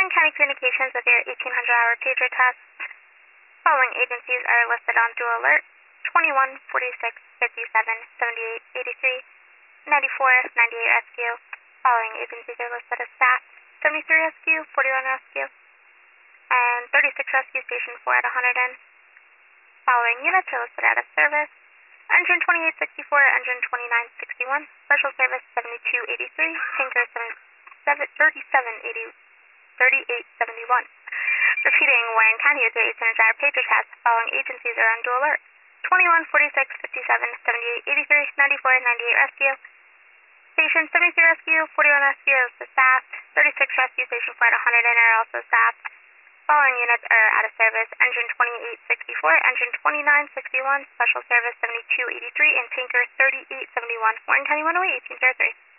Warren County Communications with your 1800-hour pager test. Following agencies are listed on dual alert: 21, 46, 57, 78, 83, 94, 98 rescue. Following agencies are listed as staff: 73 rescue, 41 rescue, and 36 rescue station 4 at 100 in. Following units are listed out of service: engine 2864, engine 2961, special service 7283, tanker 3871. Repeating, Warren County with your 1800-hour pager test. Following agencies are on dual alert: 21, 46, 57, 78, 83, 94, 98 rescue. Station 73 rescue, 41 rescue is the staff, 36 rescue station 4 at 100 in are also staffed. Following units are out of service: engine 2864, engine 2961, special service 7283, and tanker 3871. Warren County 108, 1803.